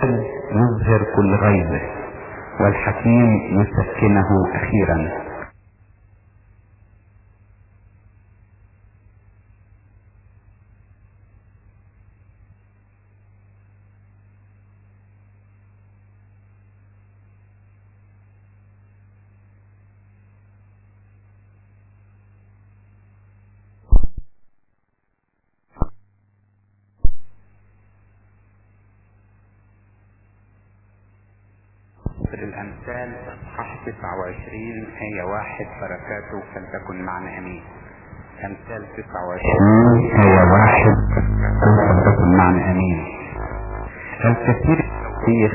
يظهر كل غيظه والحكيم يسكنه أخيرا. الأمثال اصحاح 29 آية 1 بركاته فلتكن معنا أمين. أمثال 29 آية 1 فلتكن معنا أمين. الكثير التوبيخ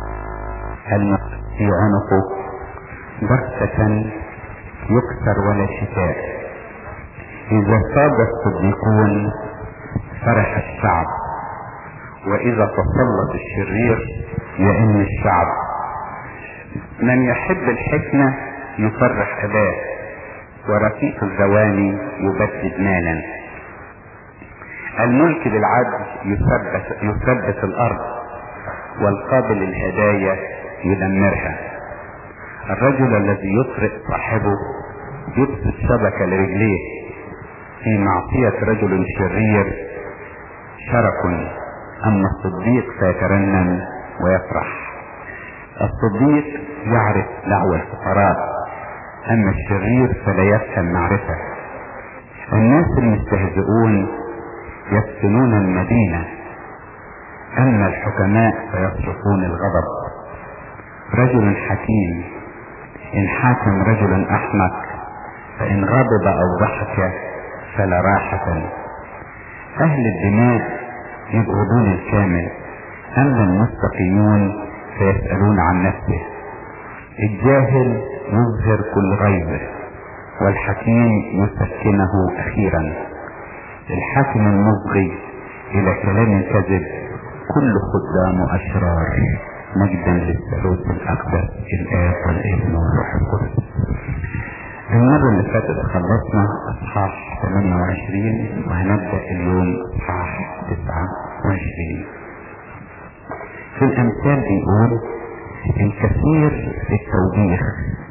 في عنقه بغتة يكسر ولا شفاء. إذا صاد الصديقون فرح الشعب، وإذا تسلط الشرير يئن الشعب. من يحب الحكمة يفرح أباه، ورفيق الزواني يبدد مالا. الملك بالعدل يثبت الأرض، والقابل الهدايا يدمرها. الرجل الذي يطرق صاحبه يبسط شبكة لرجليه، في معصية رجل شرير شرك، أما الصديق فيترنم ويفرح. الصديق يعرف دعوى الفقراء، أما الشرير فلا يفهم معرفة. الناس المستهزئون يفتنون المدينة، أما الحكماء فيصرفون الغضب. رجل حكيم إن حاكم رجل أحمق، فإن غضب أو ضحك فلا راحة. أهل الدماء يبغضون الكامل، أما المستقيمون فيسألون عن نفسه. الجاهل يظهر كل غيظه، والحكيم يسكنه أخيرا. الحاكم المصغي إلى كلام كذب كل خدامه أشرار. مجدا للثالوث الأقدس الآب والابن والروح القدس. المرة اللي فاتت خلصنا أصحاح 28 وهنبدأ اليوم أصحاح 29. في الأمثال بيقول الكثير التوبيخ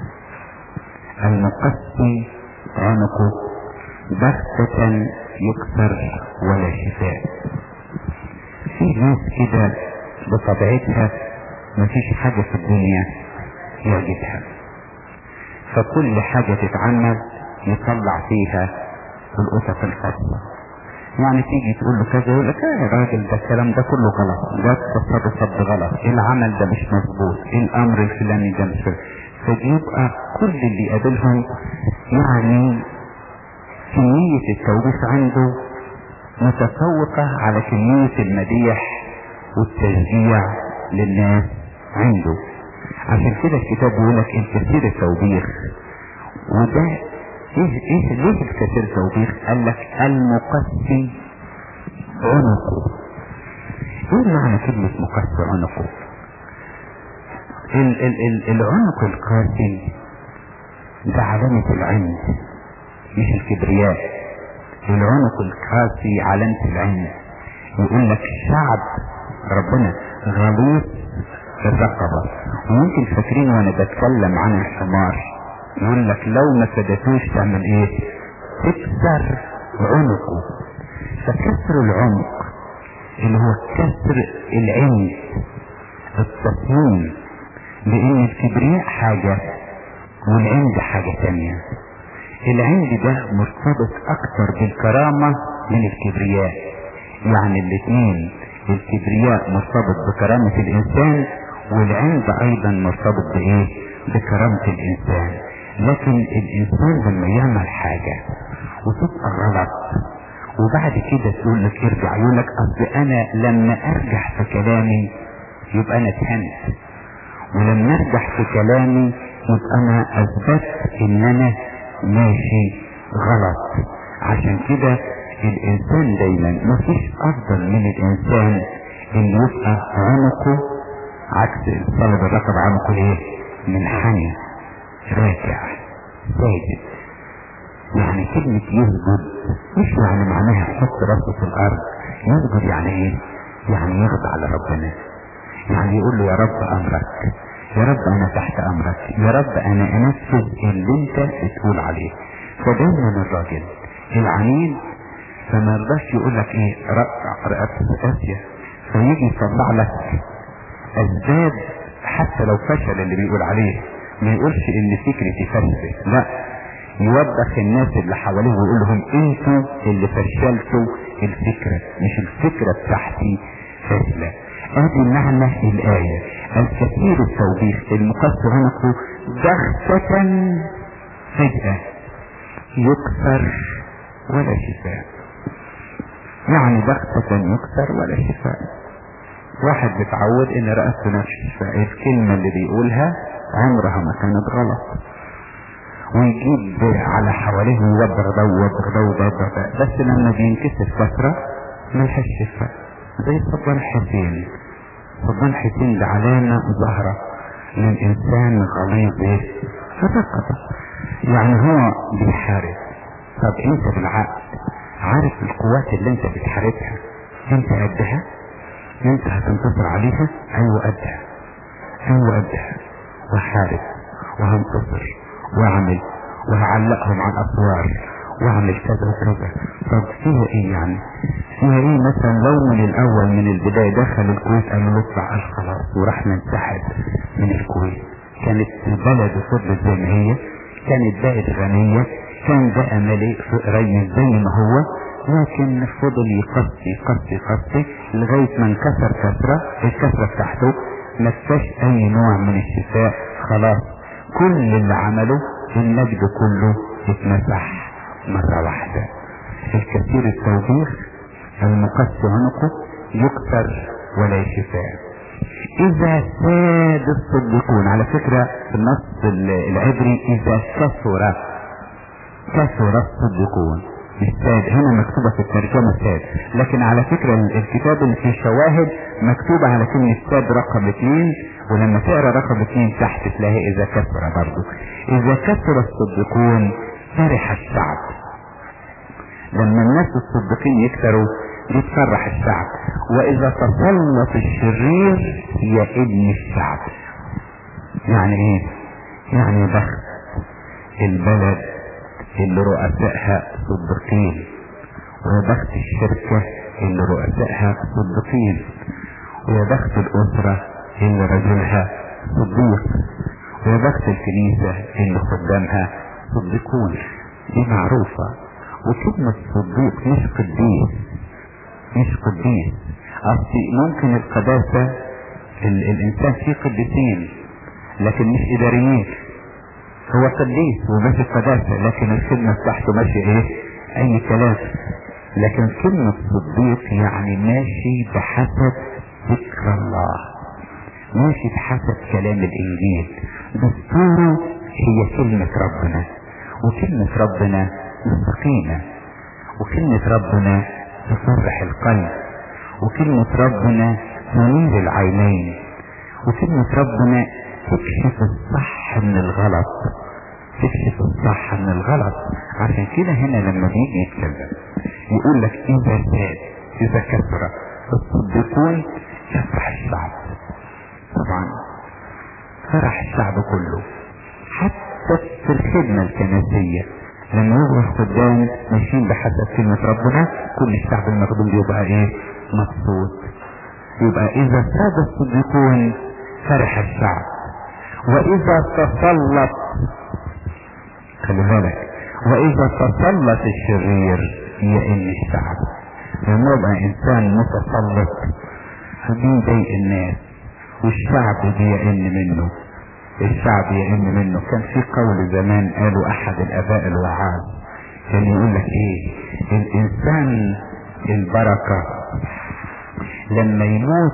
المقسي عنقه بغتة يكسر ولا شفاء. في ناس كده بطبيعتها مفيش حاجة في الدنيا يعجبها، فكل حاجة تتعمل يطلع فيها القطط الخاصة. يعني تيجي تقول له كذا يقول لك يا راجل ده الكلام ده كله غلط، ده التصرف غلط، العمل ده مش مظبوط، الامر الفلاني ده مش. فيبقى كل اللي يقابلهم يعني كمية التوبيخ عنده متفوقة على كمية المديح والتشجيع للناس عنده. عشان كده الكتاب بيقول لك الكثير التوبيخ. وده ليه الكثير التوبيخ؟ قال لك المقسي عنقه. ايه معنى كلمة مقسي عنقه؟ العنق القاسي ده علامة العند مش الكبرياء. العنق القاسي علامة العند. يقول لك شعب ربنا غليظ الرقبة. وممكن فاكرين وانا بتكلم عن الحمار يقول لك لو ما سدتوش تعمل ايه؟ تكسر عنقه. فكسر العنق اللي هو كسر العند، التصميم، لان الكبرياء حاجة والعند حاجة تانية. العند ده مرتبط اكتر بالكرامة من الكبرياء. يعني الاثنين، الكبرياء مرتبط بكرامة الانسان، والعند ايضا مرتبط بايه؟ بكرامة الانسان. لكن الانسان لما يعمل حاجة وتبقى غلط وبعد كده تقول لك ارجع، يقول لك اصل انا لما ارجع في كلامي يبقى انا اتهنت، ولما ارجع في كلامي يبقى انا اثبت ان انا ماشي غلط. عشان كده الانسان دايما مفيش افضل من الانسان ان يبقى عنقه عكس الصلب الرقب، عنقه ايه؟ منحني راكع ساجد. يعني كلمة يسجد مش يعني معناها يحط راسه في الارض. يسجد يعني ايه؟ يعني يخضع لربنا. يعني يقول له يا رب امرك، يا رب انا تحت امرك، يا رب انا انفذ اللي انت بتقول عليه. فدايما الراجل العنيد فما يرضاش يقول لك ايه رقبتي قاسيه، فيجي يطلع لك اسباب حتى لو فشل اللي بيقول عليه. ما يقولش ان فكرتي فشلت، لا، يوبخ الناس اللي حواليه ويقول لهم انتوا اللي فشلتوا الفكرة، مش الفكرة بتاعتي فاشلة. ادي معنى الآية. الكثير التوبيخ المقص عنقه بغتة فجأة يكسر ولا شفاء. يعني بغتة يكسر ولا شفاء. واحد بتعود ان رأسه نفسه، فالكلمة اللي بيقولها عمرها ما كانت غلط، ويجيب على حواليه ويوبر ده ويوبر ده ويوبر ده، بس لما بينكسر فترة ملهاش شفاء. زي صبان حسين. صبان حسين ده علامة ظاهرة للإنسان غليظ ففقط. يعني هو بيحارب. طب انت بالعقل عارف القوات اللي انت بتحاربها انت قدها؟ انت هتنتصر عليها؟ ايوه قدها، ايوه قدها، وحارب وهنتصر واعمل وهعلقهم على الاسوار واعمل كذا وكذا. طب فيها ايه يعني؟ فيها ايه مثلا لو من الاول من البداية دخل الكويت قالوا له اطلع قال خلاص وراح ننسحب من الكويت، كانت البلد فضلت زي ما هي، كانت بقت غنية، كان بقى مليء ريس زي ما هو، لكن فضل يقصي لغاية ما انكسر الكسرة بتاعته ما فيش اي نوع من الشفاء. خلاص كل اللي عمله المجد كله اتمسح مرة واحدة. الكثير التوبيخ المقص عنقه يكسر ولا شفاء. اذا ساد الصديقون، على فكرة في النص العبري اذا كسر الصديقون الساد، هنا مكتوبة في الترجمة ساد، لكن على فكرة الكتاب اللي فيه شواهد مكتوبة على كلمة ساد رقم 2، ولما تقرأ رقم 2 تحت تلاقي اذا كسر برضو. اذا كسر الصديقون فرح الشعب. لما الناس الصديقين يكسروا يتفرح الشعب. واذا تسلط الشرير يئن الشعب. يعني ايه؟ يعني بخت البلد اللي رؤسائها صديقين، وبخت الشركة اللي رؤسائها صديقين، وبخت الاسرة اللي رجلها صديق، وبخت الكنيسة اللي خدامها صديقون. دي معروفة. وكلمة صديق مش قديس. اصل ممكن القداسة الانسان فيه قديسين لكن مش اداريين. هو قديس وماشي قداسة لكن الخدمة بتاعته ماشي ايه؟ اي كلام. لكن كلمة صديق يعني ماشي بحسب ذكر الله، ماشي بحسب كلام الانجيل. دستوره هي كلمة ربنا، وكلمة ربنا مستقيمة، وكلمة ربنا تفرح القلب، وكلمة ربنا تنير العينين، وكلمة ربنا تكشف الصح من الغلط، تكشف الصح من الغلط. عشان كده هنا لما بيجي يتكلم يقول لك اذا كثر الصديقون يفرح الشعب. طبعا فرح الشعب كله، حتى في الخدمة الكنسية لما يبقى الخدام ماشيين بحسب كلمة ربنا كل الشعب المخدوم بيبقى ايه؟ مبسوط. يبقى اذا ساد الصديقون فرح الشعب. واذا تسلط، خلي بالك، واذا تسلط الشرير يئن الشعب. لما يبقى انسان متسلط بيضايق الناس والشعب بيئن منه، الشعب يئن منه. كان في قول زمان قالوا احد الاباء الوعاظ كان يقول لك ايه؟ الانسان البركة لما يموت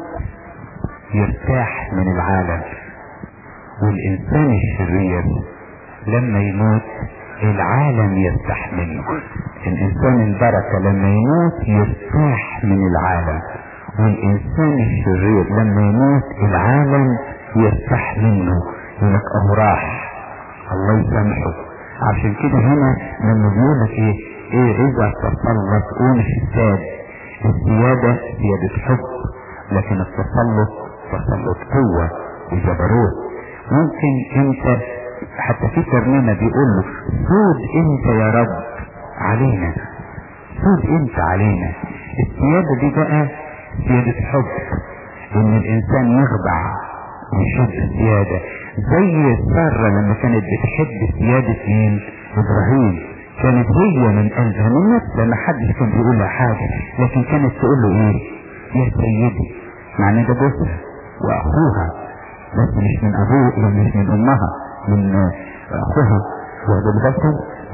يرتاح من العالم، والانسان الشرير لما يموت العالم يرتاح منه. الانسان البركة لما يموت يرتاح من العالم، والانسان الشرير لما يموت العالم يرتاح منه. يقولك اهو راح الله يسامحه. عشان كده هنا لما بيقولك ايه اذا تسلط، ومش السيادة، السيادة سيادة حب، لكن التسلط تسلط قوة وجبروت. ممكن انت حتى في ترنيمة بيقول له سود انت يا رب علينا، سود انت علينا. السيادة دي بقى سيادة حب، ان الانسان يخضع ويحب السيادة، زي سارة لما كانت بتحب سيادة مين؟ ابراهيم. كانت هي من قلبها من نفسها، ما حدش كان بيقول لها حاجة، لكن كانت تقول له ايه؟ يا سيدي. معنى ده جوزها واخوها، بس مش من ابوه، مش من امها، من اخوها وبالبطن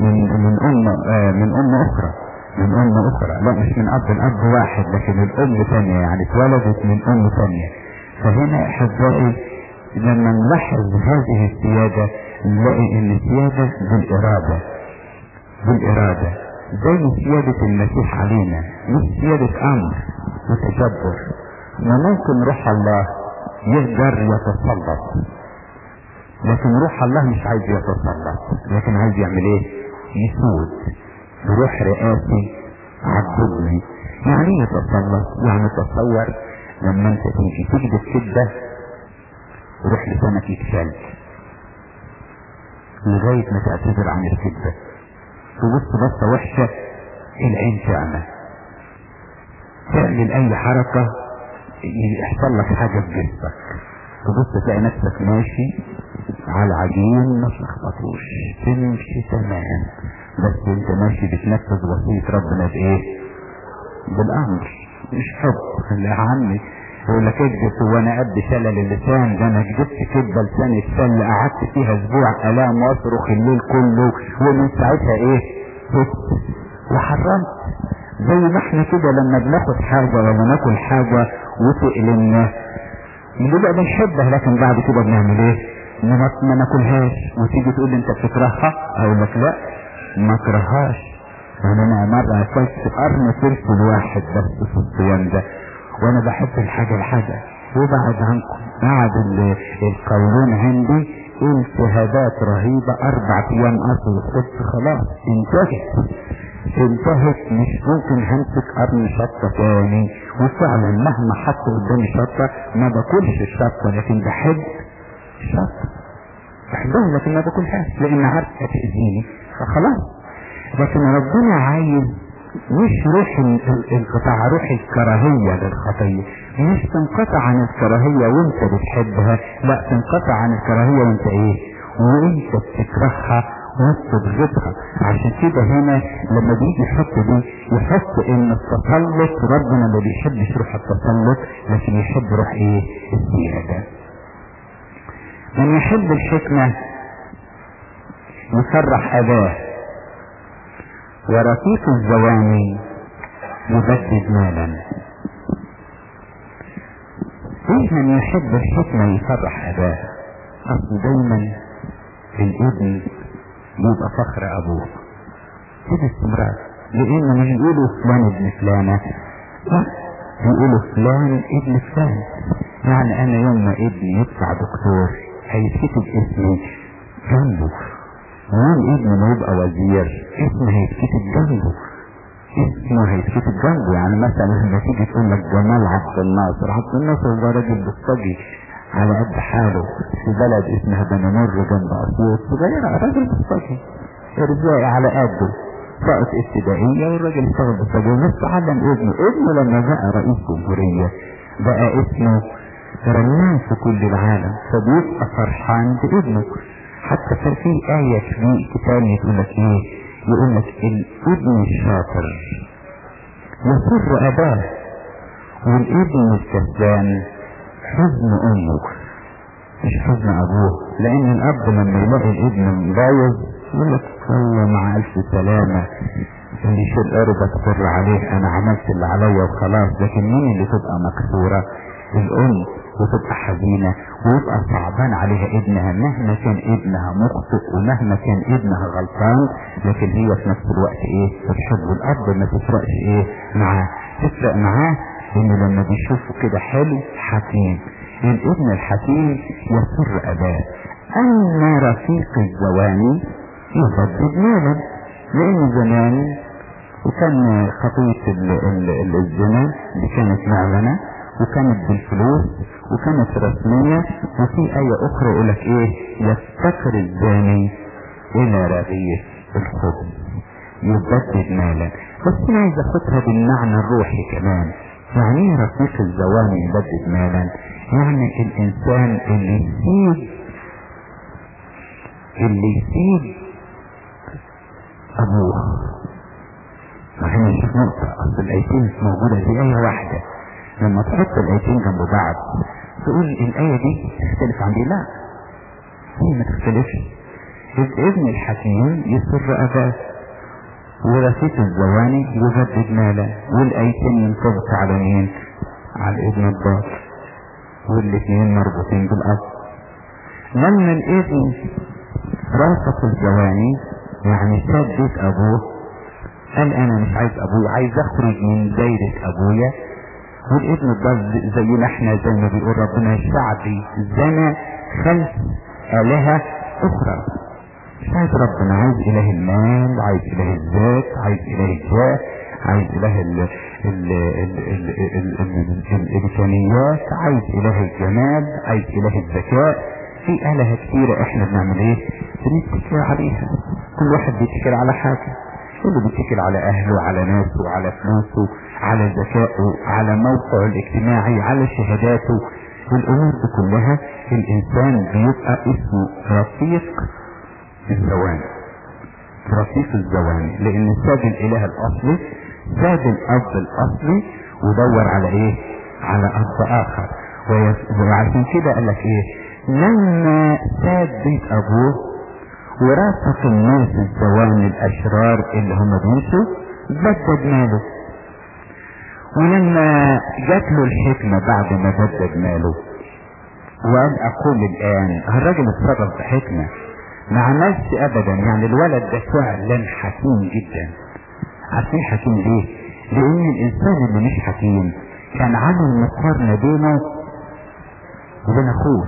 من ام اخرى، من ام اخرى، لا مش من اب، الاب واحد لكن الام ثانية، يعني اتولدت من ام ثانية. فهنا احبائي لما نلاحظ هذه السيادة نلاقي ان السيادة بالارادة زي سيادة المسيح علينا، مش سيادة امر وتجبر. وممكن روح الله يقدر يتسلط، لكن روح الله مش عايز يتسلط، لكن عايز يعمل ايه؟ يسود بروح رئاسي عبدني. يعني يتسلط، يعني تصور لما انت تيجي تكذب كده روح لسانك يتشل لغاية ما تعتذر عن الكذبة، تبص بصة وحشة العين تعمل اي حركة يحصل لك حاجة في جسمك، تبص تلاقي نفسك ماشي على عجين ما تلخبطوش، تمشي تمام، بس انت ماشي بتنفذ وصية ربنا بايه؟ بالامر، مش حب. لا عمي يقول لك اكذب وانا قد شلل اللسان، ده انا كذبت كذبه لساني اتشل، قعدت فيها اسبوع الام واصرخ الليل كله، ومن ساعتها ايه؟ وحرمت. زي ما احنا كده لما بناخد حاجه ولا ناكل حاجه وتقلنا بنبقى بنحبها، لكن بعد كده بنعمل ايه؟ ما ناكلهاش. وتيجي تقول لي انت بتكرهها، اقول لك لا ما اكرههاش، انا مره اكلت قرن فلفل واحد بس في الصيام ده، وانا بحب الحاجة وبعد عنكم بعد القولون عندي التهابات رهيبة، 4 ايام اصل الخبز خلاص انتهت، مش ممكن همسك قرن شطة تاني. وفعلا مهما حط قدامي شطة ما باكلش الشطة، لكن بحب الشطة، بحبها لكن ما باكلهاش لان عارف هتأذيني فخلاص. لكن ربنا عايز مش روح انقطاع، روح الكراهية للخطية، مش تنقطع عن الكراهية وانت بتحبها، لا تنقطع عن الكراهية وانت ايه؟ وانت بتكرهها وبتبغضها. عشان كده هنا لما بيجي يحط دي يحط ان التسلط، ربنا ما بيحبش روح التسلط لكن يحب روح ايه؟ السيادة. من يحب الحكمة يفرح اباه، ورفيق الزواني يبدد مالا. ايه من يحب الحكمة يفرح اباه؟ اصل دايما الابن يبقى فخر ابوه كده استمرار، لان مش يقولوا فلان ابن فلانة، لا يقولوا فلان ابن فلان. يعني انا يوم ما ابني يطلع دكتور هيتكتب اسمي جنبه، ويوم ابني ما يبقى وزير اسمه هيتكتب جنبه، يعني مثلا لما تيجي تقول لك جمال عبد الناصر ده راجل بلطجي على قد حاله في بلد اسمها بنمر جنب اسيوط، صغيرة، راجل بلطجي رجالي على قده، سقط ابتدائية والراجل اشتغل بلطجي ونص علم ابنه لما بقى رئيس جمهورية بقى اسمه رنان في كل العالم، فبيبقى فرحان بابنه. حتى في آية في كتاب يقول لك ايه؟ يقول لك الابن الشاطر يسر اباه، والابن الكسلان حزن امه مش حزن ابوه. لان الاب لما يلاقي الابن بايظ يقول لك الله مع الف سلامة، اللي يشيل قربة تقر عليه انا عملت اللي عليا وخلاص. لكن مين اللي تبقى مكسورة؟ الام، وتبقى حزينة ويبقى صعبان عليها ابنها مهما كان ابنها مخطئ ومهما كان ابنها غلطان، لكن هي في نفس الوقت ايه؟ بتحبه. الاب ما تفرقش ايه معاه، تفرق معاه انه لما بيشوفه كده حلو حكيم. الابن الحكيم يسر اباه. اما رفيق الزواني يبدد مالا، لان زمان وكان خطية الزنا دي كانت معلنة، وكانت بالفلوس وكانت رسمية. وفي آية أخرى يقولك إيه؟ يفتقر الزاني إلى رغيف الخبز يبدد مالا. بس أنا عايز أخدها بالمعنى الروحي كمان. يعني إيه رفيق الزواني يبدد مالا؟ يعني الإنسان اللي يسيب أبوه. وهنا نشوف نقطة، أصل الآيتين مش موجودة دي آية واحدة. لما تحط الآيتين جنب بعض تقول الآية دي تختلف عن دي، لا هي ما تختلفش. ابن الحكيم يسر أباه، ورثيق الزواني يبدد مالا، والآيتين ينطبق على مين؟ على ابن الضال، والاثنين مربوطين بالأب. لما الابن رافق الزواني يعني ساب بيت أبوه، قال أنا مش عايز أبويا، عايز أخرج من دايرة أبويا. والابن الضال زينا احنا، زي ما بيقول ربنا شعبي زنى خلف آلهة أخرى. مش عايز ربنا، عايز إله المال، عايز إله الذات، عايز إله الجاه، عايز إله الإمكانيات، عايز إله الجمال، عايز إله الذكاء. في آلهة كتيرة احنا بنعمل ايه؟ بنتكل عليها. كل واحد بيتكل على حاجة، اللي بيتكل على أهله، على ناسه، على فلوسه، على ذكائه، على موقعه الاجتماعي، على شهاداته. الأمور دي كلها الإنسان بيبقى اسمه رفيق الزواني. رفيق الزواني لأن ساب الإله الأصلي، ساب الأب الأصلي، ودور على إيه؟ على أب آخر. وعشان كده قال لك إيه؟ لما ساب بيت أبوه ورافق الناس الزواني الأشرار اللي هم بيمشوا، بدد ماله. ولما جات له الحكمة بعد ما بدد ماله وقال أقول الآن، الراجل اتصرف بحكمة، ما عملش أبدا. يعني الولد ده فعلا حكيم جدا. عارفين حكيم ليه؟ لأن الإنسان اللي مش حكيم كان عامل مقارنة بينه وبين أخوه،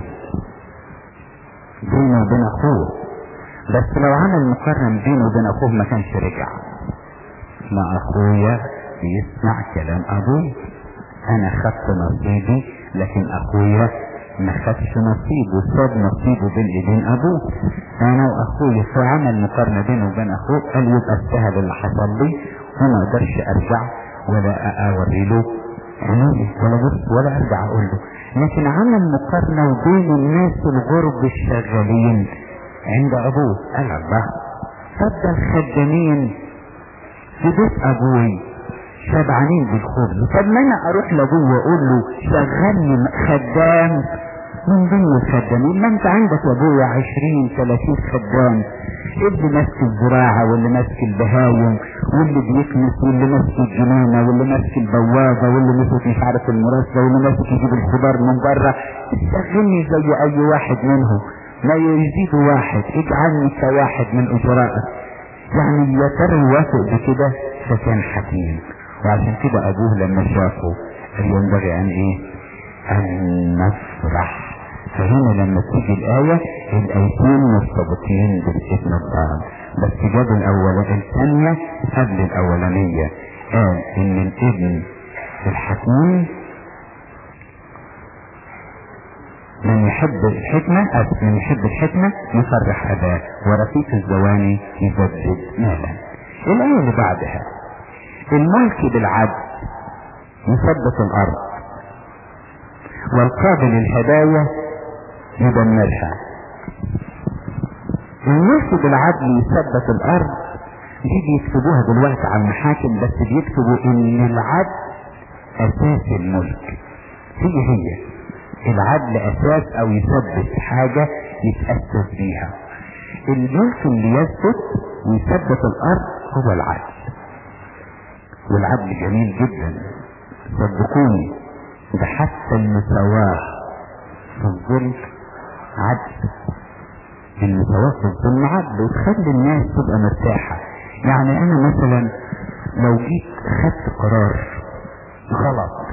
بينه وبين أخوه. بس لو عمل مقارنة بينه وبين أخوه ما كانش رجع. ما أخويا بيسمع كلام أبوي، أنا خدت نصيبي، لكن أخويا ما خدش نصيبه، وصاب نصيبه بين ايدين ابوه. انا واخويا فعمل مقارنة بينه وبين اخوه، قال يبقى السهل اللي حصل لي وما اقدرش ارجع ولا اوري له عيني ولا بص ولا ارجع اقول له. لكن عمل مقارنة بين الناس الغرب الشغالين عند ابوه. قال الله، طب ده الخدامين في بيت ابوي شبعانين بالخبز، طب ما انا اروح لابوه واقول له شغلني خدام من ضمن الخدامين. ما انت عندك يا ابويا 20-30 خدام، اللي ماسك الزراعة واللي ماسك البهايم واللي بيكنس واللي ماسك الجنينة واللي ماسك البوابة واللي ماسك مش عارف المراسلة واللي ماسك يجيب الخضار من بره. شغلني زي اي واحد منهم، ما يزيد واحد، اجعلني كواحد من اجرائك. يعني يا ترى يوافق بكده؟ فكان حكيم. وعشان كده ابوه لما شافه ينبغي ان ايه؟ ان نفرح. فهنا لما تيجي الآية الآيتين مرتبطين بالابن الضال، بس جاب الثانية قبل الأولانية. قال إن الابن الحكيم من يحب الحكمة يفرح أباه، ورفيق الزواني يبدد مالا. الآية اللي بعدها الملك بالعدل يثبت الأرض، والقابل الهدايا يدمرها. الملك بالعدل يثبت الأرض دي بيكتبوها دلوقتي على المحاكم، بس بيكتبوا إن العدل أساس الملك. هي العدل أساس أو يثبت حاجة يتأسس بيها. الملك اللي يثبت ويثبت الأرض هو العدل، والعدل جميل جدا صدقوني. ده حتى المساواة في الظلم عدل، المساواة في الظلم عدل، وتخلي الناس تبقى مرتاحة. يعني انا مثلا لو جيت خدت قرار غلط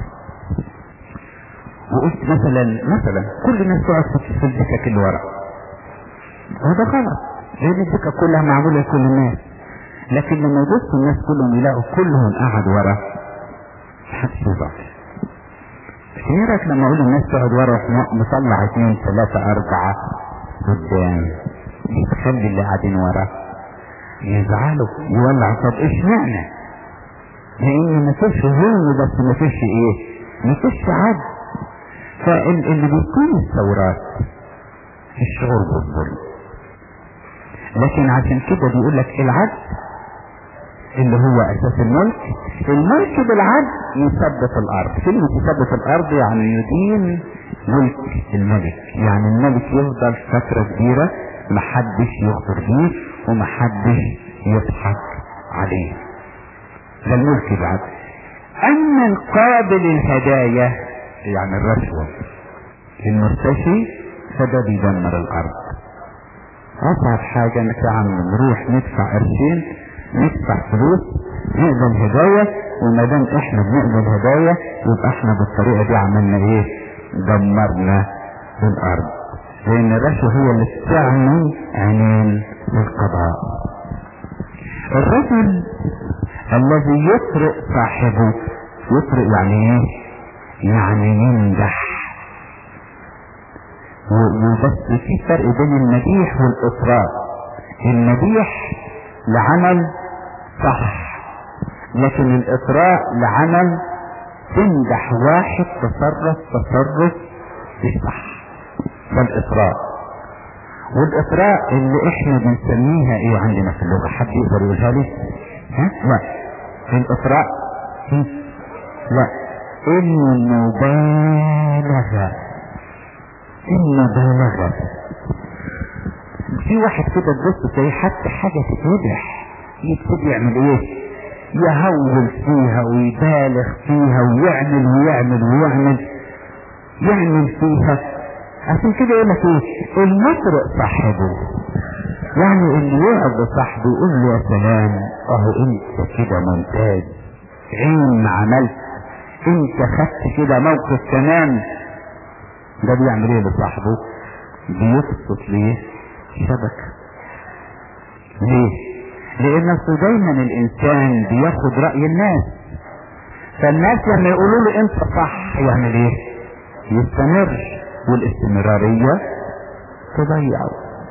وقلت مثلا كل الناس تقعد في الدكك اللي ورا، وده غلط لان الدكة كلها معمولة لكل الناس. لكن لما يبصوا الناس كلهم يلاقوا كلهم قاعد ورا، محدش يزعل. خيرك لما اقول الناس تقعد ورا مطلع 2 3 4 قدام، تخلي اللي قاعدين ورا يزعلوا يولع. طب ايش معنى؟ لان مفيش ظلم، بس مفيش ايه؟ مفيش عدل. فاللي بيكون الثورات الشعور بالظلم، لكن عشان كده بيقول لك العدل اللي هو اساس الملك. الملك بالعدل يثبت الارض. كلمة يثبت الارض يعني يدين ملك الملك، يعني الملك يفضل فترة كبيرة محدش يخطر بيه ومحدش يضحك عليه. ده الملك بالعدل. اما القابل الهدايا يعني الرشوة المرتشي فده بيدمر الارض. اصعب حاجة انك يا عم نروح ندفع قرشين، ندفع فلوس، نقبل هدايا، وما دام احنا بنقبل هدايا يبقى احنا بالطريقة دي عملنا ايه؟ دمرنا الارض. لان الرشوة هي اللي بتعمل عينين للقضاء. الرجل الذي يطرق صاحبه، يطرق يعني ايه؟ يعني يمدح. وبس في فرق بين المديح والاطراء. المديح لعمل صح، لكن الاطراء لعمل تمدح واحد تصرف مش صح. فالاطراء والاطراء اللي احنا بنسميها ايه عندنا في اللغة؟ حد يقدر يقولها لي؟ لا الاطراء لا، المبالغة. في واحد كده تبص تلاقيه حتى حاجة تتمدح يبتدي يعمل ايه؟ يهول فيها ويبالغ فيها ويعمل فيها. عشان كده يقول لك ايه؟ المطرق صاحبه، يعني اللي يقعد بصاحبه يقول له يا سلام اهو انت كده ممتاز، عين ما عملت، انت خدت كده موقف تمام. ده بيعمل ايه لصاحبه؟ بيبسط ليه شبكة. ليه؟ لان دايما الانسان بياخد رأي الناس، فالناس لما يقولوا له انت صح يعمل ايه؟ يستمر، والاستمرارية تضيعه.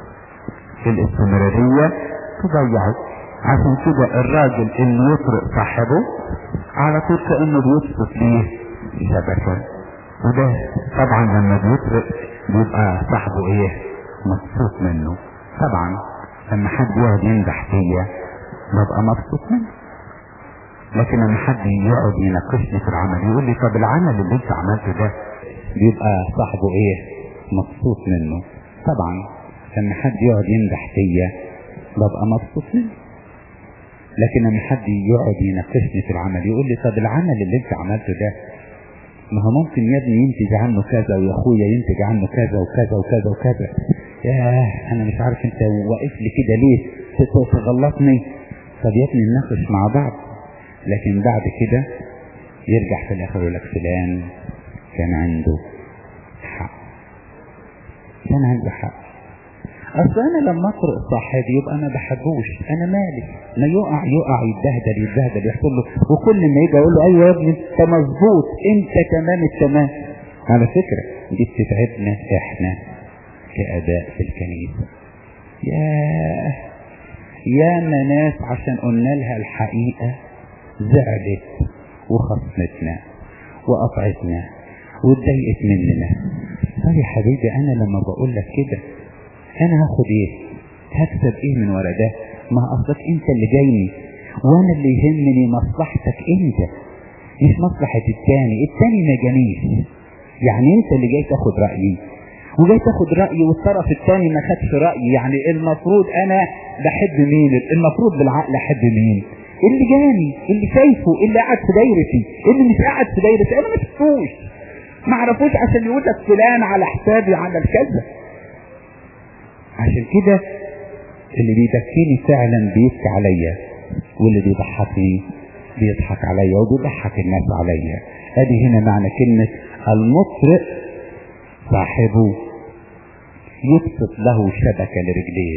عشان كده الراجل اللي يطرق صاحبه على طول كأنه بيبسط ليه شبكة. وده طبعا لما بيطرق بيبقى صاحبه ايه؟ مبسوط منه. طبعا لما حد يقعد يمدح فيا ببقى مبسوط منه، لكن لما حد يقعد يناقشني في العمل يقول لي طب العمل اللي انت عملته ده، بيبقى صاحبه ايه؟ مبسوط منه. طبعا لما حد يقعد يمدح فيا ببقى مبسوط منه، لكن لما حد يقعد يناقشني في العمل يقول لي طب العمل اللي انت عملته ده، ما هو ممكن يا ابني ينتج عنه كذا، ويا اخويا ينتج عنه كذا وكذا وكذا وكذا. انا مش عارف انت واقف لي كده ليه تغلطني. طب يا ابني نناقش مع بعض. لكن بعد كده يرجع في الاخر يقول لك فلان كان عنده حق. اصل انا لما اطرق صاحبي يبقى انا بحبوش، انا مالي، ما يقع يتبهدل يحصل له، وكل ما يجي اقول له ايوه يا ابني انت مظبوط، انت كمان التمام. على فكرة دي بتتعبنا احنا كأداء في الكنيسة. يا ناس عشان قلنا لها الحقيقة زعلت وخصمتنا وقطعتنا واتضايقت مننا. طيب يا حبيبي انا لما بقول لك كده انا هاخد ايه؟ هكسب ايه من ورا ده؟ ما اصلك انت اللي جايني، وانا اللي يهمني مصلحتك انت مش مصلحة التاني ما جانيش. يعني انت اللي جاي تاخد رأيي وجاي تاخد رأيي والطرف التاني ما خدش رأيي. يعني المفروض انا بحب مين؟ المفروض بالعقل احب مين؟ اللي جاني، اللي شايفه، اللي قاعد في دايرتي. اللي مش قاعد في دايرتي انا ما شفتوش، ما عرفوش عشان يقول لك فلان على حسابي على الكذا. عشان كده اللي بيبكيني فعلا بيبكي عليا، واللي بيضحكني بيضحك عليا وبيضحك الناس عليا. ادي هنا معنى كلمة المطرق صاحبه يبسط له شبكة لرجليه.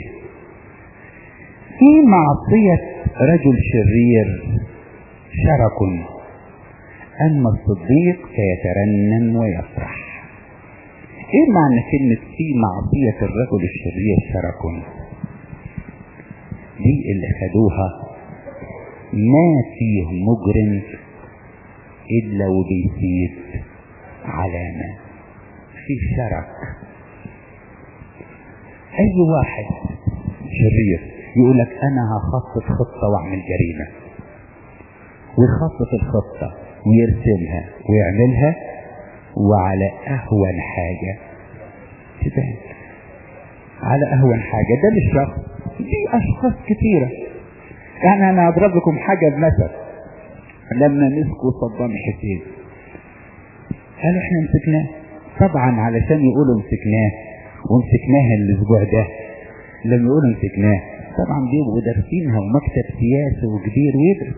في معصية رجل شرير شرك اما الصديق فيترنم ويفرح. ايه معنى كلمة في معصية الرجل الشرير شرك؟ دي اللي خدوها ما فيه مجرم الا وبيسيب علامة في شرك. اي واحد شرير يقولك انا هخطط خطة واعمل جريمة، ويخطط الخطة ويرسمها ويعملها، وعلى اهون حاجة تبان، على اهون حاجة. ده مش شخص، دي اشخاص كثيرة. يعني انا اضرب لكم حاجة بمثل. لما مسكوا صدام حسين قالوا احنا مسكناه، طبعا علشان يقولوا مسكناه ومسكناه الاسبوع ده، لما يقولوا مسكناه طبعا بيبقوا دارسينها ومكتب سياسي وكبير ويدرس.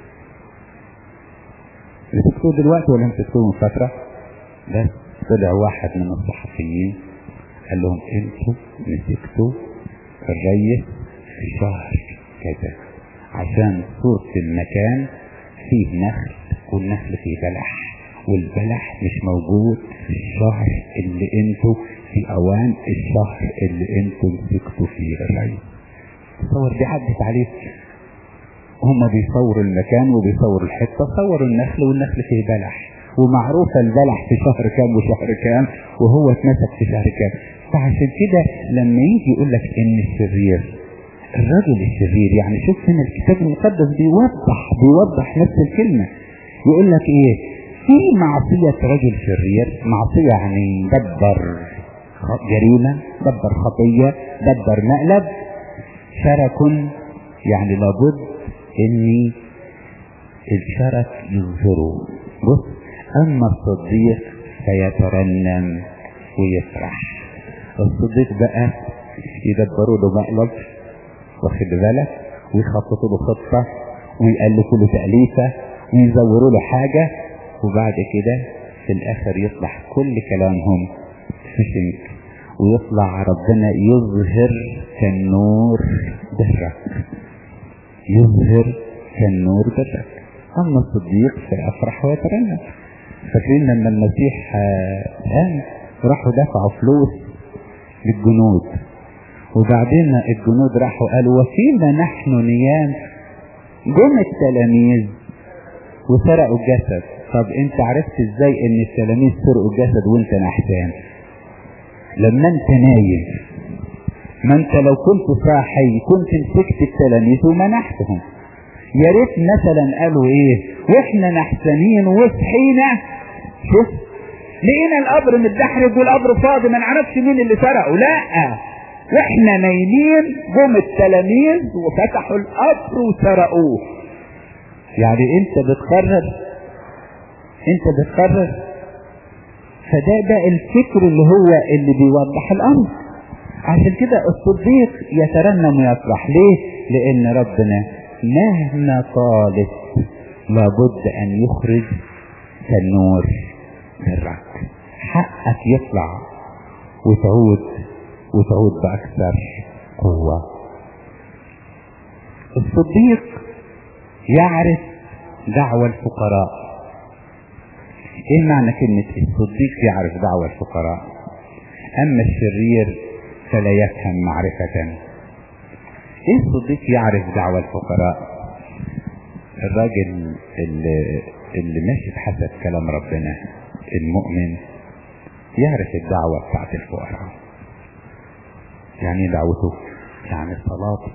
مسكتوه دلوقتي ولا مسكتوه من فترة؟ بس طلع واحد من الصحفيين قال لهم انتوا مسكتوا الرئيس في شهر كذا عشان صورة المكان فيه نخل والنخل فيه بلح، والبلح مش موجود في الشهر اللي انتوا في اوان الشهر اللي انتوا مسكتوا فيه الرئيس. تصور دي عدت عليه، هم بيصوروا المكان وبيصوروا الحتة، صوروا النخل والنخل فيه بلح، ومعروفة البلح في شهر كام وشهر كام، وهو اتمسك في شهر كام. فعشان كده لما يجي يقول لك ان الشرير الرجل الشرير، يعني شوف هنا الكتاب المقدس بيوضح نفس الكلمة. يقول لك ايه؟ في معصية رجل شرير، معصية يعني دبر جريمة، دبر خطية، دبر مقلب. شرك يعني لابد ان الشرك يظهره. بص، اما الصديق فيترنم ويفرح. الصديق بقى يدبروا له مقلب، واخد بالك، ويخططوا له خطة ويألفوا له تأليفة ويزوروا له حاجة، وبعد كده في الاخر يطلع كل كلامهم فشنك، ويطلع ربنا يظهر كالنور برك، يظهر كالنور برك. اما الصديق فيفرح ويترنم. فاكرين لما المسيح قام راحوا دفعوا فلوس للجنود، وبعدين الجنود راحوا قالوا وفيما نحن نيام جم التلاميذ وسرقوا الجسد. طب انت عرفت ازاي ان التلاميذ سرقوا الجسد وانت نحسان؟ لما انت نايم، ما انت لو كنت صاحي كنت مسكت التلاميذ ومنحتهم. يا ريت مثلا قالوا ايه واحنا نحسانين وصحينا، شوف لقينا القبر متدحرج والقبر فاضي ما نعرفش مين اللي سرقه. لا، واحنا نايمين جم التلاميذ وفتحوا القبر وسرقوه. يعني انت بتقرر. فده الفكر اللي بيوضح الامر. عشان كده الصديق يترنم ويفرح. ليه؟ لان ربنا مهما طالت لابد ان يخرج كالنور برك. حقك يطلع وتعود باكثر قوة. الصديق يعرف دعوة الفقراء. ايه معنى كلمة الصديق يعرف دعوة الفقراء؟ اما الشرير فلا يفهم معرفة. ايه الصديق يعرف دعوة الفقراء؟ الراجل اللي ماشي بحسب كلام ربنا، المؤمن، يعرف الدعوة بتاعت الفقراء. يعني دعوته، يعني صلاته،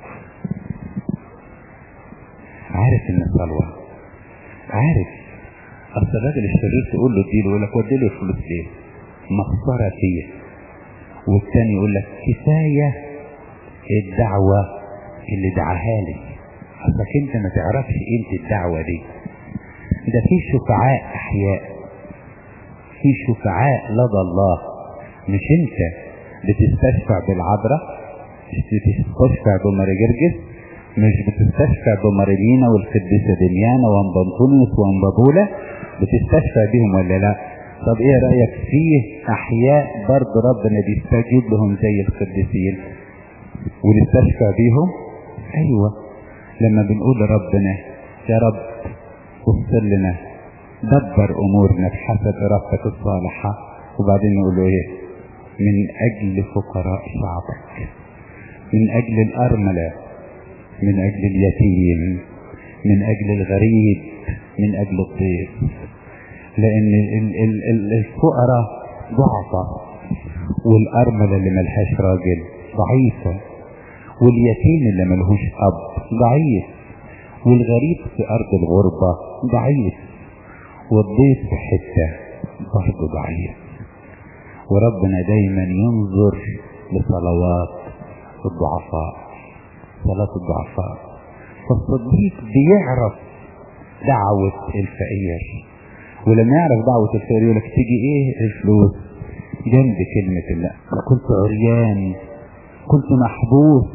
عارف ان الصلوة، عارف. اصل الراجل الشرير تقول له اديله، يقول لك وديله الفلوس ليه؟ مخسرة فيه. والتاني يقول لك كفاية الدعوة اللي دعاها لي. اصلك انت ما تعرفش قيمة الدعوة دي. ده في شفعاء احياء، في شفعاء لدى الله. مش انت بتستشفع بالعذراء، مش بتستشفع بماري جرجس، مش بتستشفع بماريلينا والقديسة دميانة وانبنطونيوس وانبابولة، بتستشفع بهم ولا لا؟ طب ايه رأيك فيه احياء برضه ربنا بيستجيب لهم زي القديسين ونستشفع بيهم؟ ايوه. لما بنقول لربنا يا رب وصل لنا دبر امورنا بحسب ارادتك الصالحة. وبعدين يقول له ايه؟ من اجل فقراء شعبك، من اجل الارملة، من اجل اليتيم، من اجل الغريب، من اجل الضيف. لان الفقراء ضعفة، والارملة اللي ملهاش راجل ضعيفة، واليتيم اللي ملهوش اب ضعيف، والغريب في ارض الغربة ضعيف، والضيف في حتة برضه ضعيف. وربنا دايما ينظر لصلوات الضعفاء، صلاة الضعفاء. فالصديق بيعرف دعوة الفقير، ولما يعرف دعوة الفقير يقولك تيجي ايه الفلوس جنب كلمة الله. كنت عريان، كنت محبوس،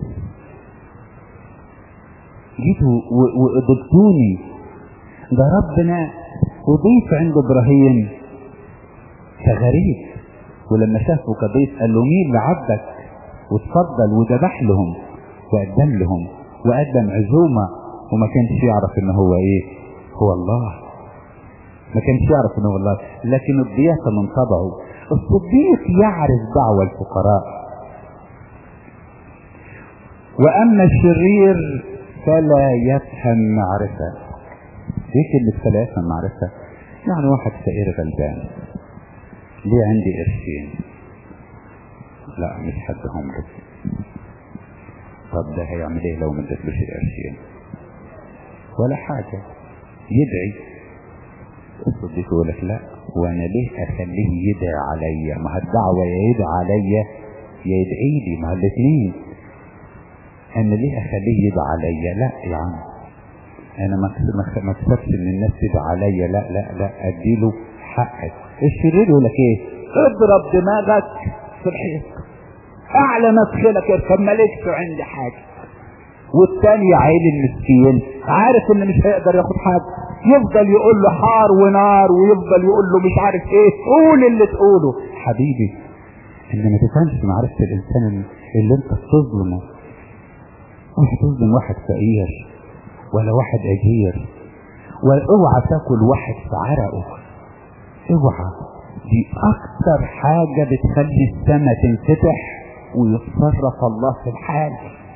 جيتوا وقبلتوني. ده ربنا وضيف عند ابراهيم كغريب، ولما شافه كضيف قال له مين لعبدك، واتفضل وذبح لهم وقدم لهم وقدم عزومة. وما كانش يعرف ان هو ايه؟ هو الله. ما كانش يعرف ان هو الله، لكن الضيافة من طبعه. الصديق يعرف دعوة الفقراء. واما الشرير فلا يفهم معرفة. ايه كلمة فلا يفهم معرفة؟ يعني واحد فقير غلبان، ليه عندي قرشين؟ لا مش حدهم له. طب ده هيعمل ايه لو ما ادتلوش القرشين؟ ولا حاجة، يدعي. الصديق يقول لك لا، وانا ليه اخليه يدعي عليا؟ ما الدعوة يا يدعي عليا يا يدعي لي، ما الاثنين. انا ليه اخليه يدعي عليا؟ لا يا عم، انا ما اكسبش ان الناس تدعي عليا، لا لا لا، اديله حقك. الشرير يقول لك ايه؟ اضرب دماغك في الحيط، اعلى مدخلك اركب، مالكش عندي حاجه. والتاني عيل المسكين عارف ان مش هيقدر ياخد حاجه، يفضل يقول له حار ونار، ويفضل يقول له مش عارف ايه، قول اللي تقوله. حبيبي انت ما تفهمش معرفة الانسان اللي انت بتظلمه. مش تظلم واحد فقير ولا واحد اجير، واوعى تاكل واحد في عرقه، اوعى. دي اكتر حاجة بتخلي السماء تنفتح ويتصرف الله في الحال،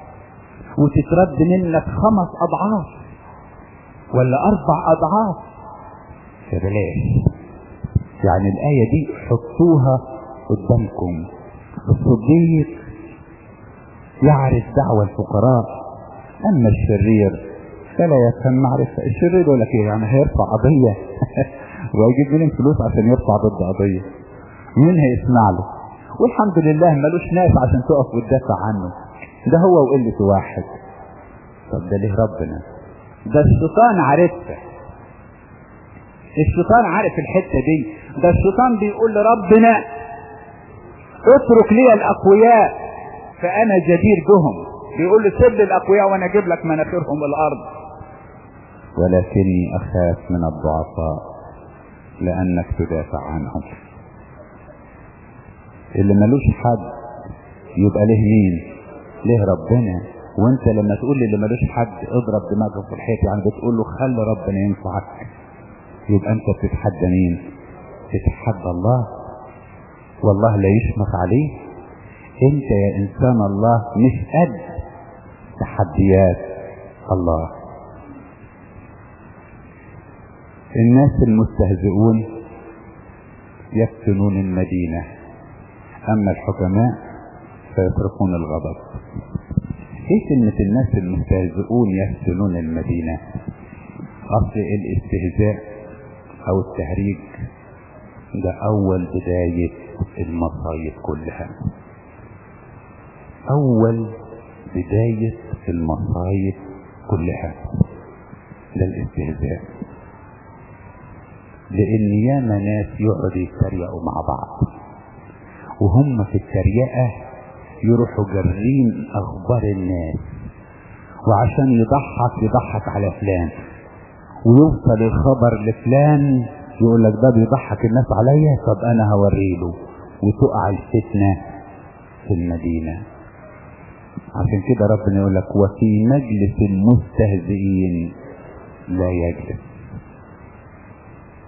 وتترد منك 5 اضعاف ولا 4 اضعاف. فبلاش. يعني الاية دي حطوها قدامكم. الصديق يعرف دعوة الفقراء. اما الشرير فلا يفهم معرفة. الشرير يقول لك ايه؟ يعني هيرفع قضية ويجيب منين فلوس عشان يرفع ضد قضية؟ مين هيسمع له؟ والحمد لله ملوش ناس عشان تقف وتدافع عنه، ده هو وقلة واحد. طب ده ليه ربنا؟ ده الشيطان عارفها. الشيطان عارف الحتة دي. ده الشيطان بيقول لربنا اترك لي الاقوياء فانا جدير بهم. بيقول له سيب لي الاقوياء وانا اجيب لك مناخيرهم الارض. ولكني اخاف من الضعفاء لانك تدافع عنهم. اللي ملوش حد يبقى له مين؟ له ربنا. وانت لما تقول لي اللي ملوش حد اضرب دماغك في الحيط، يعني بتقول له خلي ربنا ينفعك. يبقى انت بتتحدى مين؟ تتحدى الله، والله لا يشمخ عليه. انت يا انسان الله مش قد تحديات الله. الناس المستهزئون يفتنون المدينة، اما الحكماء فيتركون الغضب. ايه كلمة الناس المستهزئون يفتنون المدينة؟ اصل الاستهزاء او التهريج ده اول بداية المصايب كلها. اول بداية المصايب كلها ده الاستهزاء. لان ياما ناس يقعدوا يتريقوا مع بعض، وهم في التريقة يروحوا جرين اخبار الناس، وعشان يضحك على فلان، ويوصل الخبر لفلان يقول لك ده بيضحك الناس عليا، طب انا هوريله، وتقع الفتنة في المدينة. عشان كده ربنا يقول لك وفي مجلس المستهزئين لا يجلس.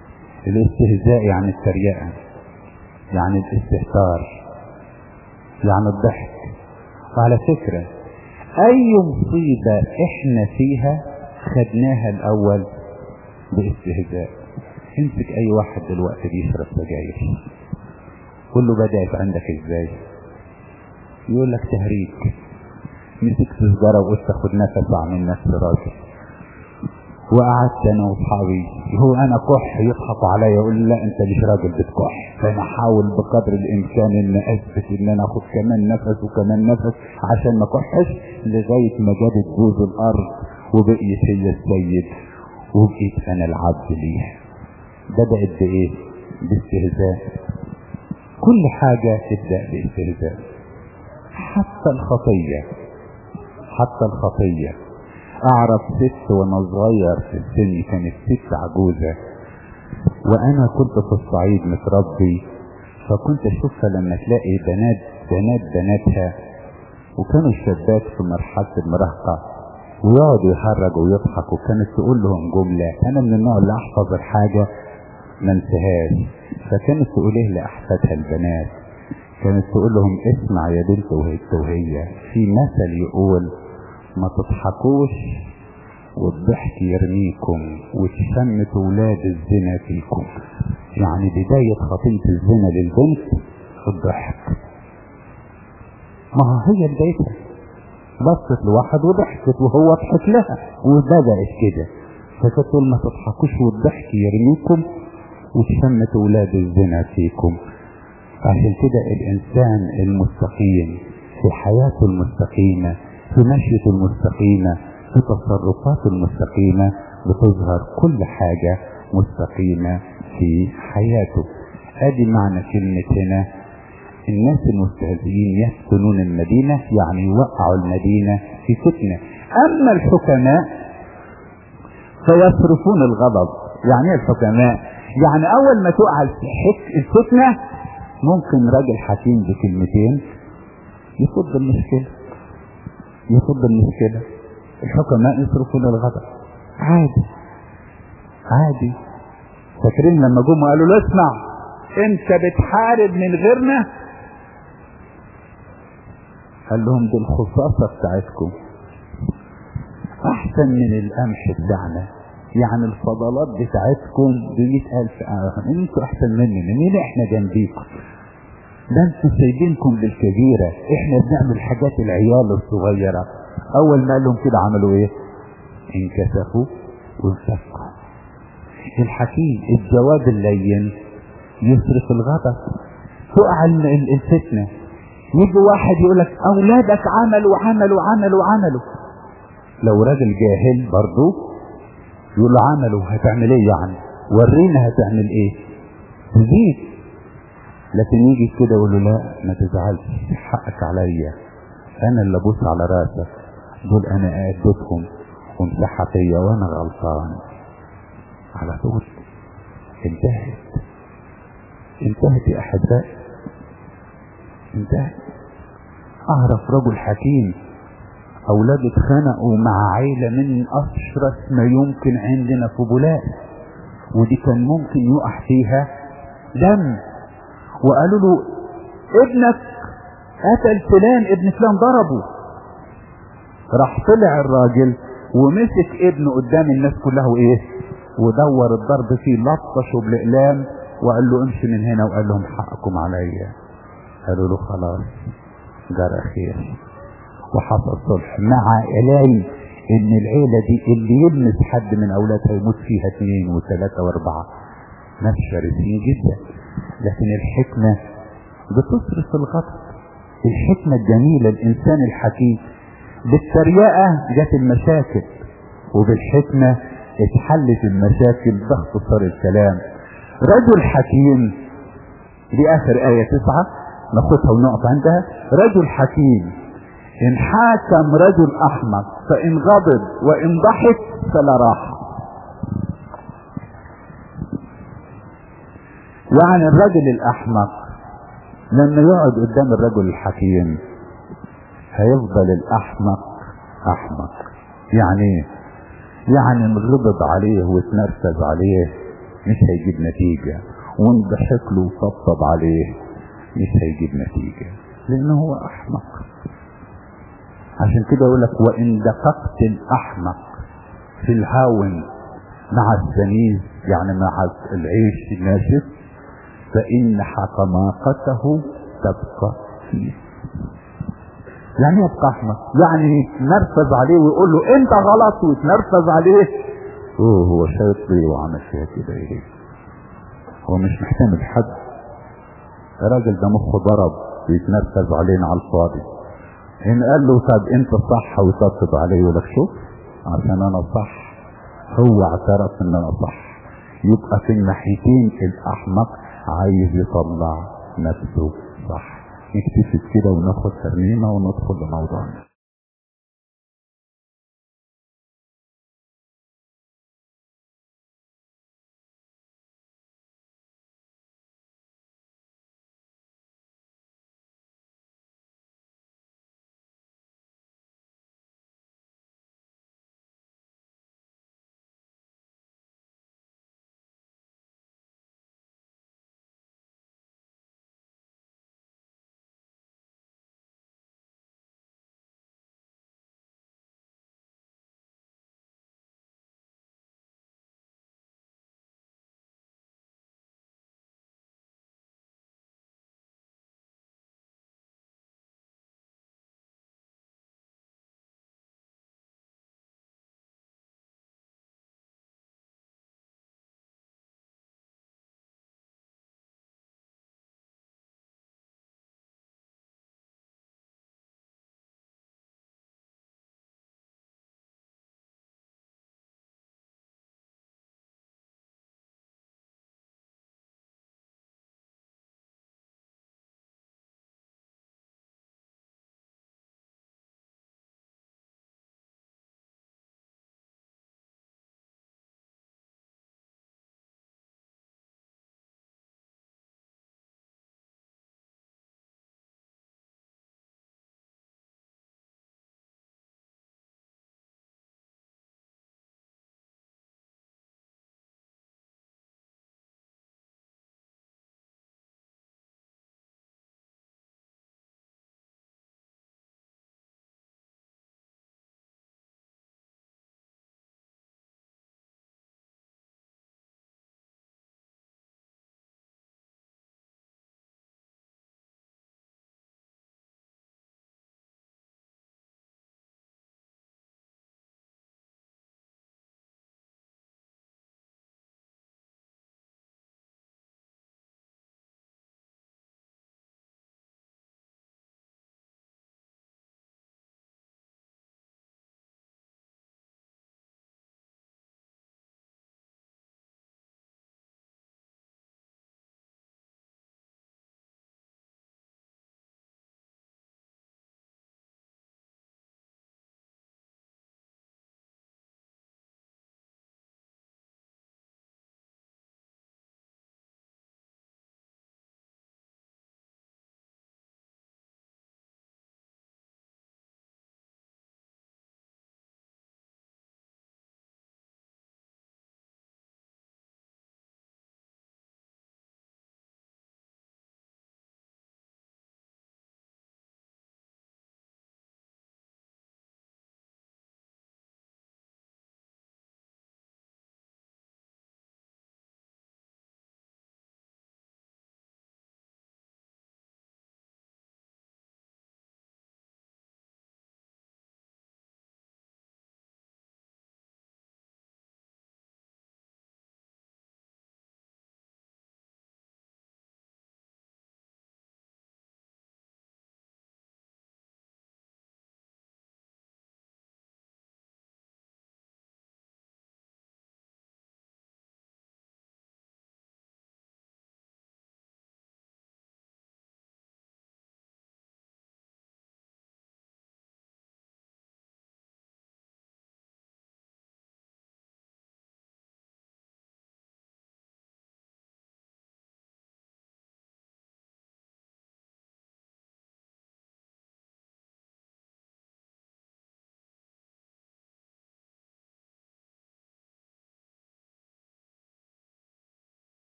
الاستهزاء يعني التريقة، يعني الاستهتار، يعني الضحك. وعلى فكرة اي مصيبة احنا فيها خدناها الاول باستهزاء. امسك اي واحد دلوقتي بيشرب سجاير، قول له بدأت عندك ازاي؟ يقول لك تهريج. مسكت سجارة وقلت اخد نفس واعمل نفسي راجل، وقعدت انا واصحابي هو انا كح، يضحكوا عليا يقول لا انت مش راجل بتكح. فانا احاول بقدر الامكان ان اثبت ان انا اخد كمان نفس وكمان نفس عشان ما كحش، لغايه ما جابت بوز الارض وبقيت هي السيد وبقيت انا العبد ليها. بدأت بايه؟ باستهزاء. كل حاجة تبدأ باستهزاء، حتى الخطية. حتى الخطية. اعرف ست وانا صغير في السن، كانت ست عجوزة، وانا كنت في الصعيد متربي، فكنت اشوفها لما تلاقي بناتها وكانوا الشابات في مرحلة المراهقة ويقعدوا يهرجوا ويضحكوا، وكانت تقول لهم جملة، انا من النوع اللي احفظ الحاجة ما انساهاش، فكانت تقول ايه لاحفادها البنات؟ كانت تقول لهم اسمع يا بنت وهي في مثل يقول ما تضحكوش والضحك يرميكم وتشمت ولاد الزنا فيكم. يعني بداية خطية الزنا للبنت الضحك. ما هي بدايتها، بصت لواحد وضحكت وهو ضحك لها وبدأت كده. فكانت تقول ما تضحكوش والضحك يرميكم وتشمت ولاد الزنا فيكم. عشان كده الانسان المستقيم في حياته المستقيمة، في مشيته المستقيمة، في تصرفاته المستقيمة، بتظهر كل حاجة مستقيمة في حياته. ادي معنى كلمة هنا الناس المستهزئين يفتنون المدينة، يعني يوقعوا المدينة في فتنة. اما الحكماء فيصرفون الغضب. يعني ايه الحكماء؟ يعني اول ما تقع الفتنة ممكن راجل حكيم بكلمتين يفض المشكلة. الحكماء يصرفون الغضب عادي عادي. فاكرين لما جم وقالوا له اسمع انت بتحارب من غيرنا؟ قال لهم دي الخصاصة بتاعتكم احسن من القمح بتاعنا، يعني الفضلات بتاعتكم ب100,000. انتوا احسن مننا، مين احنا جنبيكم؟ ده انتوا سايبينكم بالكبيرة، احنا بنعمل حاجات العيال الصغيرة. اول ما قالهم كده عملوا ايه؟ انكسفوا وانسفقوا. الحكيم الجواب اللين يصرف الغضب. تقع الفتنة، يجي واحد يقولك اولادك عملوا. لو راجل جاهل برضو يقول له عملوا، هتعمل ايه يعني؟ ورينا هتعمل ايه؟ تزيد. لكن يجي كده يقول له لا ما تزعلش، حقك عليا، انا اللي ابوس على راسك، دول انا اديتهم ومسحها فيا وانا غلطان. على طول انتهت يا احبائي، انتهت. اعرف رجل حكيم اولاده اتخانقوا مع عيلة من اشرس ما يمكن عندنا في بولاق، ودي كان ممكن يقع فيها دم، وقالوا له ابنك قتل فلان، ابن فلان ضربه. راح طلع الراجل ومسك ابنه قدام الناس كلها وايه، ودور الضرب فيه، لطشه بالاقلام وقال له امشي من هنا، وقال لهم حقكم عليا. قالوا له خلاص جرى خير، وحصل صلح مع علم ان العيلة دي اللي يلمس حد من اولادها يموت فيها 2 و3 و4، ناس شرسين جدا. لكن الحكمة بتصرف الغضب. الحكمة الجميلة، الانسان الحكيم. بالتريقة جت المشاكل، وبالحكمة اتحلت المشاكل باختصار الكلام. رجل حكيم، دي اخر آية 9 ناخدها ونقف عندها. رجل حكيم ان حاكم رجل احمق، فان غضب وان ضحك فلا راحة. يعني الرجل الاحمق لما يقعد قدام الرجل الحكيم هيفضل الاحمق احمق. يعني ان غضب عليه واتنرفز عليه مش هيجيب نتيجة، وان ضحك له وطبطب عليه مش هيجيب نتيجة، لانه هو احمق. عشان كده يقول لك وان دققت الاحمق في الهاون مع السميز، يعني مع العيش الناشف، فان حقماقته تبقى فيه. يعني يبقى احمق، يعني نرفز عليه ويقول له انت غلط ويتنرفز عليه. هو شايط ليه وعمل فيها كده ايه؟ هو مش محتمل حد. الراجل ده مخه ضرب ويتنرفز علينا على الفاضي. ان قال له طب انت صح ويطبطب عليه يقول لك شوف عشان انا صح، هو اعترف ان انا صح. يبقى في الناحيتين الاحمق عايز يطلع نفسه صح. نكتفي كده وناخد ترنيمه وندخل لموضوعنا.